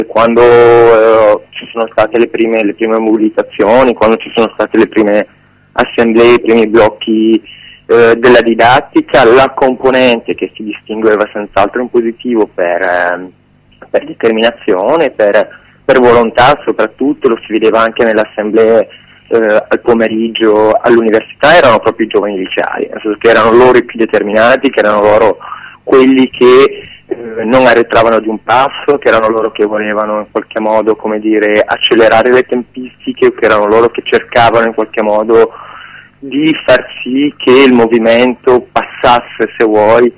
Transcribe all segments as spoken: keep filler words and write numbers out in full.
quando eh, ci sono state le prime, le prime mobilitazioni, quando ci sono state le prime assemblee, i primi blocchi eh, della didattica, la componente che si distingueva senz'altro in positivo per, eh, per determinazione, per, per volontà soprattutto, lo si vedeva anche nelle assemblee eh, al pomeriggio all'università, erano proprio i giovani liceali, nel senso che erano loro i più determinati, che erano loro quelli che eh, non arretravano di un passo, che erano loro che volevano in qualche modo, come dire, accelerare le tempistiche, che erano loro che cercavano in qualche modo di far sì che il movimento passasse, se vuoi,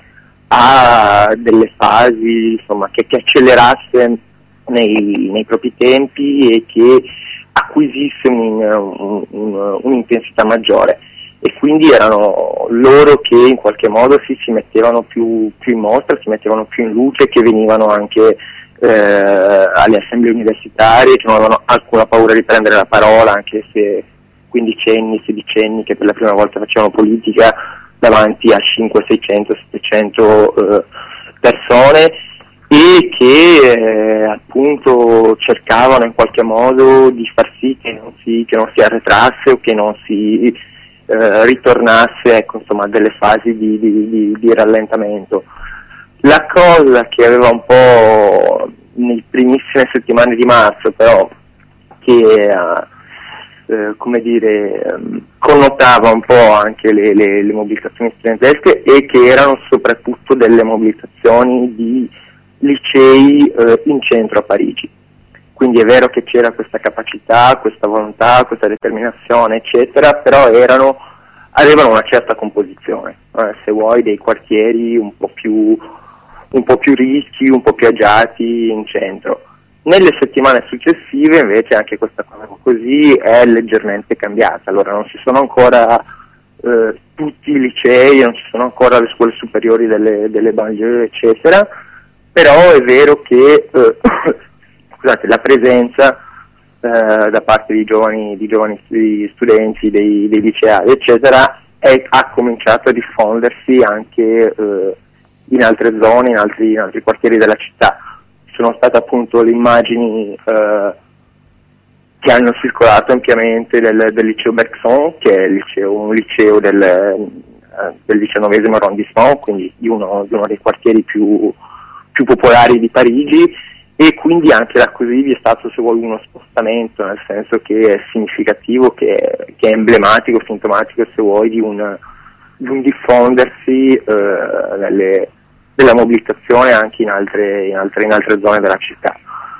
a delle fasi, insomma, che, che accelerasse nei, nei propri tempi e che acquisisse un, un, un, un'intensità maggiore. E quindi erano loro che in qualche modo si, si mettevano più, più in mostra, si mettevano più in luce, che venivano anche eh, alle assemblee universitarie, che non avevano alcuna paura di prendere la parola, anche se quindicenni, sedicenni che per la prima volta facevano politica davanti a cinquecento, seicento, settecento eh, persone, e che eh, appunto cercavano in qualche modo di far sì che non si, che non si arretrasse o che non si Eh, ritornasse, ecco, insomma, a delle fasi di, di, di, di rallentamento. La cosa che aveva un po' nelle primissime settimane di marzo, però, che eh, eh, come dire, ehm, connotava un po' anche le, le, le mobilitazioni studentesche, e che erano soprattutto delle mobilitazioni di licei eh, in centro a Parigi. Quindi è vero che c'era questa capacità, questa volontà, questa determinazione, eccetera, però erano, avevano una certa composizione, eh, se vuoi, dei quartieri un po' più, un po' più ricchi, un po' più agiati in centro. Nelle settimane successive invece anche questa cosa così è leggermente cambiata. Allora non ci sono ancora eh, tutti i licei, non ci sono ancora le scuole superiori delle, delle banlieue, eccetera, però è vero che eh, scusate, la presenza eh, da parte di giovani, di giovani studenti, dei, dei liceali, eccetera, è, ha cominciato a diffondersi anche eh, in altre zone, in altri, in altri quartieri della città. Ci sono state appunto le immagini eh, che hanno circolato ampiamente del, del liceo Bergson, che è il liceo, un liceo del, eh, del diciannovesimo arrondissement, quindi di uno, di uno dei quartieri più, più popolari di Parigi. E quindi anche da così vi è stato, se vuoi, uno spostamento, nel senso che è significativo, che è, che è emblematico, sintomatico, se vuoi, di un, di un diffondersi eh, nelle, della mobilitazione anche in altre, in, altre, in altre zone della città.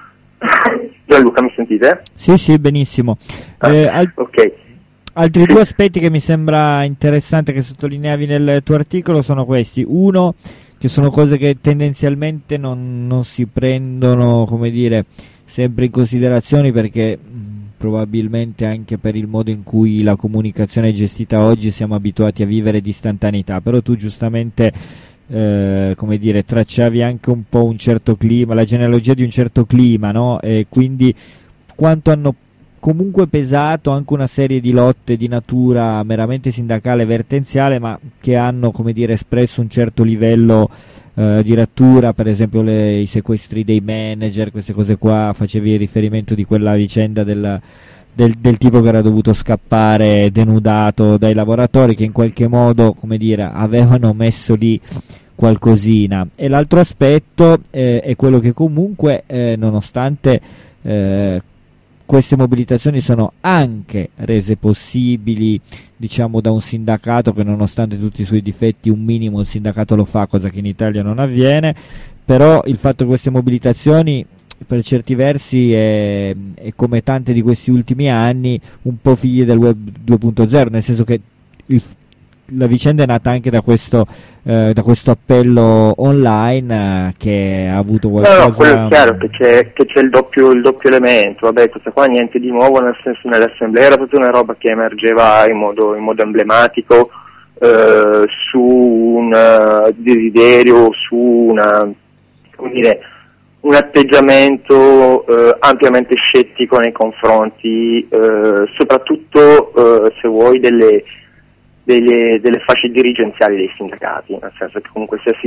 Gianluca, mi sentite? Sì, sì, benissimo. Ah, eh, al- ok. altri due aspetti che mi sembra interessante che sottolineavi nel tuo articolo sono questi. Uno, che sono cose che tendenzialmente non, non si prendono, come dire, sempre in considerazione, perché mh, probabilmente anche per il modo in cui la comunicazione è gestita oggi siamo abituati a vivere di istantaneità, però tu giustamente eh, come dire, tracciavi anche un po' un certo clima, la genealogia di un certo clima, no? E quindi quanto hanno comunque pesato anche una serie di lotte di natura meramente sindacale e vertenziale, ma che hanno, come dire, espresso un certo livello eh, di rattura, per esempio le, i sequestri dei manager, queste cose qua. Facevi riferimento di quella vicenda del, del, del tipo che era dovuto scappare denudato dai lavoratori, che in qualche modo, come dire, avevano messo lì qualcosina. E l'altro aspetto eh, è quello che comunque eh, nonostante eh, queste mobilitazioni sono anche rese possibili, diciamo, da un sindacato che, nonostante tutti i suoi difetti, un minimo il sindacato lo fa, cosa che in Italia non avviene. Però il fatto che queste mobilitazioni per certi versi è, è come tante di questi ultimi anni un po' figlie del web due punto zero, nel senso che il, la vicenda è nata anche da questo eh, da questo appello online eh, che ha avuto qualcosa. No, no, quello è chiaro che c'è, che c'è il doppio il doppio elemento. Vabbè, questa qua niente di nuovo, nel senso, nell'assemblea era proprio una roba che emergeva in modo, in modo emblematico eh, su un uh, desiderio, su una, come dire, un atteggiamento eh, ampiamente scettico nei confronti eh, soprattutto eh, se vuoi delle Delle, delle fasce dirigenziali dei sindacati, nel senso che comunque sia sì,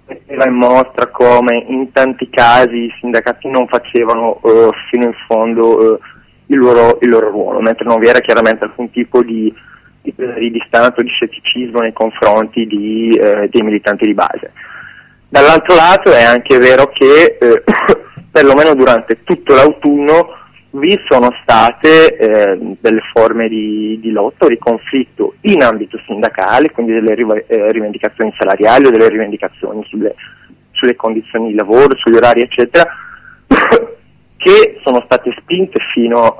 metteva in mostra come in tanti casi i sindacati non facevano uh, fino in fondo uh, il, loro, il loro ruolo, mentre non vi era chiaramente alcun tipo di, di, di distanza o di scetticismo nei confronti di, uh, dei militanti di base. Dall'altro lato è anche vero che uh, perlomeno durante tutto l'autunno vi sono state eh, delle forme di, di lotta o di conflitto in ambito sindacale, quindi delle riv- eh, rivendicazioni salariali o delle rivendicazioni sulle, sulle condizioni di lavoro, sugli orari eccetera, che sono state spinte fino,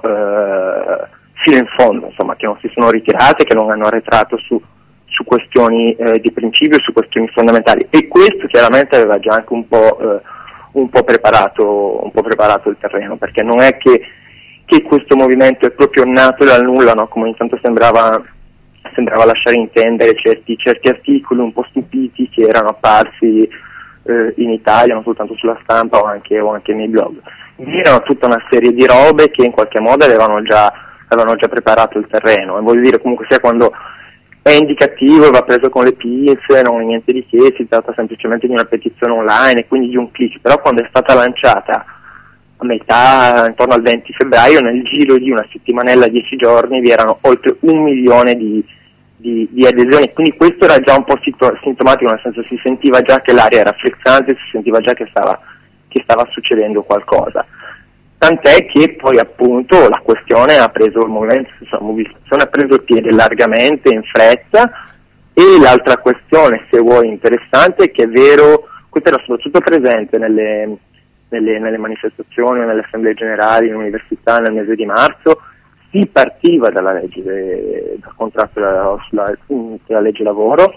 eh, fino in fondo, insomma, che non si sono ritirate, che non hanno arretrato su, su questioni eh, di principio, su questioni fondamentali, e questo chiaramente aveva già anche un po', eh, un po' preparato, un po' preparato il terreno, perché non è che che questo movimento è proprio nato dal nulla, no? Come intanto sembrava, sembrava lasciare intendere certi, certi articoli un po' stupiti che erano apparsi eh, in Italia, non soltanto sulla stampa o anche, o anche nei blog. Erano tutta una serie di robe che in qualche modo avevano già, avevano già preparato il terreno, e voglio dire, comunque sia, quando è indicativo e va preso con le pinze, non è niente di che, si tratta semplicemente di una petizione online e quindi di un click, però quando è stata lanciata a metà, intorno al venti febbraio, nel giro di una settimanella, dieci giorni, vi erano oltre un milione di, di, di adesioni, quindi questo era già un po' sintomatico, nel senso si sentiva già che l'aria era frizzante, si sentiva già che stava, che stava succedendo qualcosa. Tant'è che poi appunto la questione ha preso il momento, la mobilitazione ha preso piede largamente, in fretta, e l'altra questione, se vuoi, interessante, è che è vero, questo era soprattutto presente nelle Nelle, nelle manifestazioni o nelle assemblee generali in università nel mese di marzo, si partiva dalla legge de, dal contratto della, sulla, sulla legge lavoro,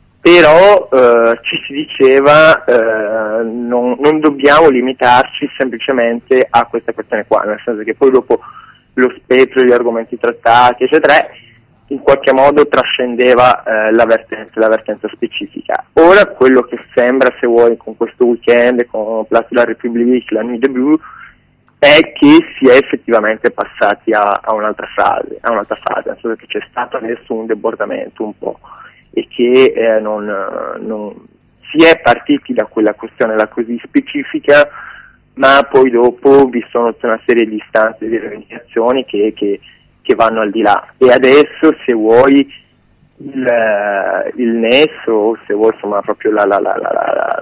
però eh, ci si diceva eh, non, non dobbiamo limitarci semplicemente a questa questione qua, nel senso che poi dopo lo spettro, gli argomenti trattati eccetera in qualche modo trascendeva eh, l'avvertenza, l'avvertenza specifica. Ora quello che sembra, se vuoi, con questo weekend, con Place de la République, la Nuit debout, è che si è effettivamente passati a, a un'altra fase, a un'altra fase, nel senso che c'è stato adesso un debordamento un po', e che eh, non, non si è partiti da quella questione là così specifica, ma poi dopo vi sono tutta una serie di istanze, di rivendicazioni che, che che vanno al di là, e adesso, se vuoi, il, il nesso, se vuoi, insomma, proprio la, la, la, la, la,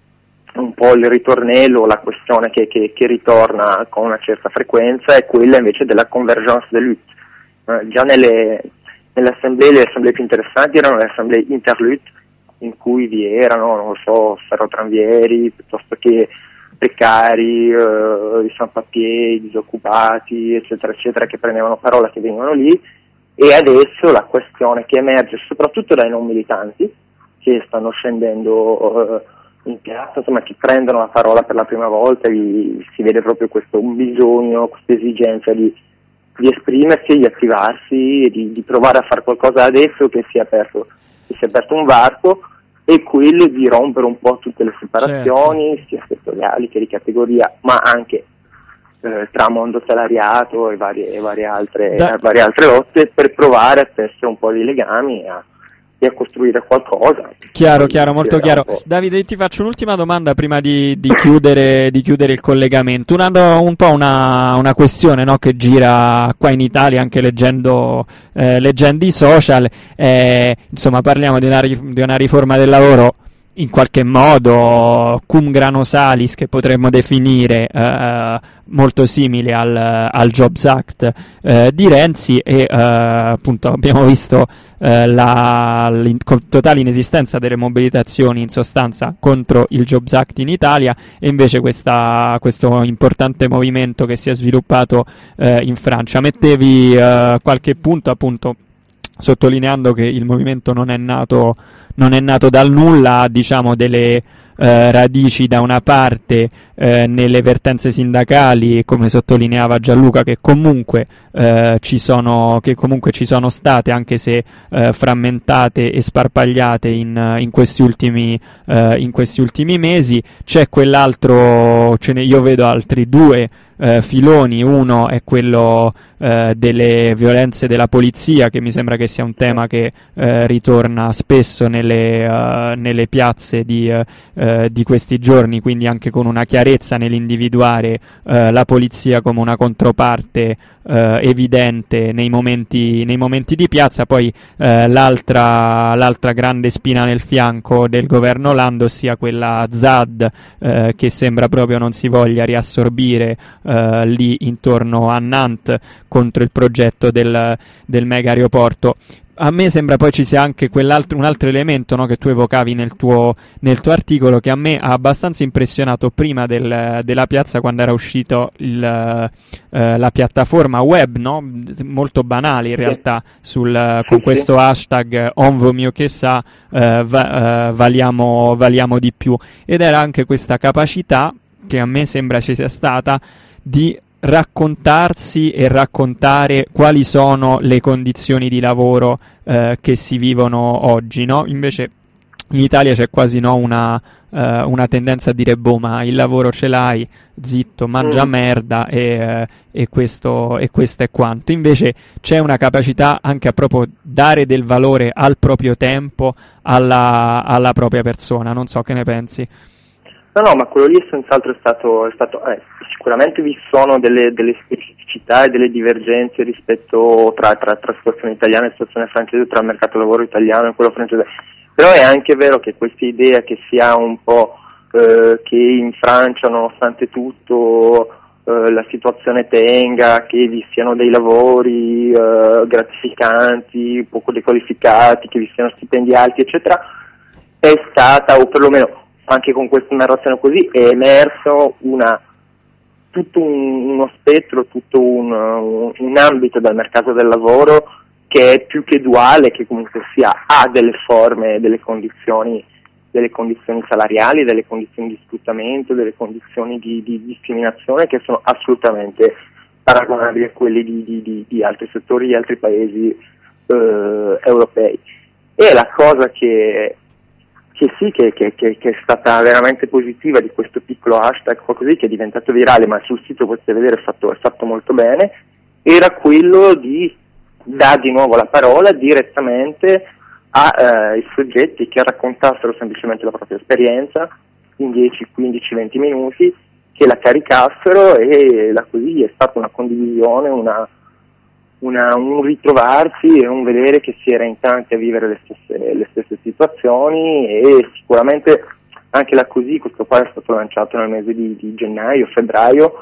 un po' il ritornello, la questione che, che, che ritorna con una certa frequenza è quella invece della convergence de lutte. Eh, già nelle, nelle assemblee, le assemblee più interessanti erano le assemblee interlutte, in cui vi erano, non lo so, ferrotranvieri, piuttosto che precari, eh, i sans-papiers, i disoccupati, eccetera, eccetera, che prendevano parola, che venivano lì, e adesso la questione che emerge soprattutto dai non militanti, che stanno scendendo eh, in piazza, insomma, che prendono la parola per la prima volta, e si vede proprio questo bisogno, questa esigenza di, di esprimersi, di attivarsi, e di, di provare a fare qualcosa adesso che si è aperto, che si è aperto un varco, e quello di rompere un po' tutte le separazioni, certo, sia settoriali che di categoria, ma anche eh, tra mondo salariato e varie, e varie, altre, da... varie altre lotte, per provare a tessere un po' di legami e a, e a costruire qualcosa. Chiaro, chiaro, molto chiaro. Davide, ti faccio un'ultima domanda prima di, di, chiudere, di chiudere il collegamento. Una, un po' una, una questione, no, che gira qua in Italia, anche leggendo, eh, leggendo i social. Eh, insomma, parliamo di una, di una riforma del lavoro in qualche modo cum grano salis, che potremmo definire eh, molto simile al, al Jobs Act eh, di Renzi, e eh, appunto abbiamo visto eh, la l'in- totale inesistenza delle mobilitazioni in sostanza contro il Jobs Act in Italia, e invece questa, questo importante movimento che si è sviluppato eh, in Francia. Mettevi eh, qualche punto, appunto, sottolineando che il movimento non è nato non è nato dal nulla, ha, diciamo, delle eh, radici da una parte eh, nelle vertenze sindacali, come sottolineava Gianluca, che comunque eh, ci sono che comunque ci sono state, anche se eh, frammentate e sparpagliate in, in questi ultimi eh, in questi ultimi mesi. C'è quell'altro, ce ne, io vedo altri due eh, filoni. Uno è quello eh, delle violenze della polizia, che mi sembra che sia un tema che eh, ritorna spesso nelle, uh, nelle piazze di, uh, di questi giorni, quindi anche con una chiarezza nell'individuare uh, la polizia come una controparte uh, evidente nei momenti, nei momenti di piazza. Poi uh, l'altra, l'altra grande spina nel fianco del governo Lando, sia quella Z A D, uh, che sembra proprio non si voglia riassorbire uh, lì intorno a Nantes contro il progetto del, del mega aeroporto. A me sembra poi ci sia anche quell'altro, un altro elemento, no, che tu evocavi nel tuo, nel tuo articolo, che a me ha abbastanza impressionato prima del, della piazza, quando era uscito il, eh, la piattaforma web, no? Molto banale in realtà, sul, con questo hashtag On vaut mieux que ça, eh, va, eh, valiamo, valiamo di più, ed era anche questa capacità, che a me sembra ci sia stata, di raccontarsi e raccontare quali sono le condizioni di lavoro eh, che si vivono oggi, no? Invece in Italia c'è quasi, no, una, uh, una tendenza a dire boh, ma il lavoro ce l'hai, zitto, mangia mm. merda e, uh, e, questo, e questo è quanto. Invece c'è una capacità anche a proprio dare del valore al proprio tempo, alla, alla propria persona. Non so, che ne pensi? No, no, ma quello lì è senz'altro è stato, è stato eh, sicuramente vi sono delle, delle specificità e delle divergenze rispetto tra, tra, tra situazione italiana e situazione francese, tra il mercato lavoro italiano e quello francese, però è anche vero che questa idea che si ha un po' eh, che in Francia, nonostante tutto, eh, la situazione tenga, che vi siano dei lavori eh, gratificanti, poco dequalificati, che vi siano stipendi alti, eccetera, è stata, o perlomeno anche con questa narrazione così, è emerso una, tutto un, uno spettro, tutto un, un, un ambito del mercato del lavoro che è più che duale, che comunque sia ha delle forme, delle condizioni, delle condizioni salariali, delle condizioni di sfruttamento, delle condizioni di, di discriminazione che sono assolutamente paragonabili a quelle di, di, di, di altri settori, di altri paesi eh, europei. E la cosa che che sì, che, che, che, che è stata veramente positiva di questo piccolo hashtag così, che è diventato virale, ma sul sito potete vedere è fatto, è fatto molto bene, era quello di dare di nuovo la parola direttamente ai eh, soggetti che raccontassero semplicemente la propria esperienza in dieci, quindici, venti minuti, che la caricassero, e la così è stata una condivisione, una Una, un ritrovarsi e un vedere che si era in tanti a vivere le stesse, le stesse situazioni, e sicuramente anche la Così, questo qua è stato lanciato nel mese di, di gennaio, febbraio,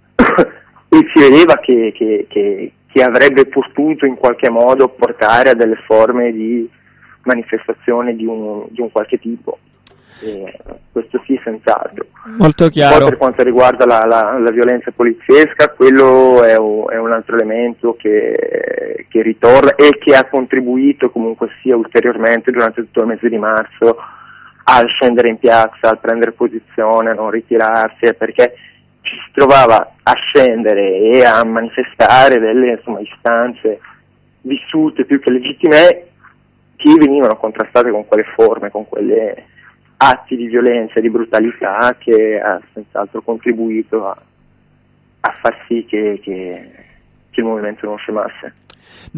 e si vedeva che, che, che, che avrebbe potuto in qualche modo portare a delle forme di manifestazione di un, di un qualche tipo. E questo sì, senz'altro. Molto chiaro. Poi per quanto riguarda la, la, la violenza poliziesca, quello è un, è un altro elemento che, che ritorna e che ha contribuito comunque sia ulteriormente durante tutto il mese di marzo al scendere in piazza, al prendere posizione, a non ritirarsi, perché ci si trovava a scendere e a manifestare delle, insomma, istanze vissute più che legittime, che venivano contrastate con quelle forme, con quelle atti di violenza e di brutalità, che ha senz'altro contribuito a, a far sì che, che, che il movimento non scemasse.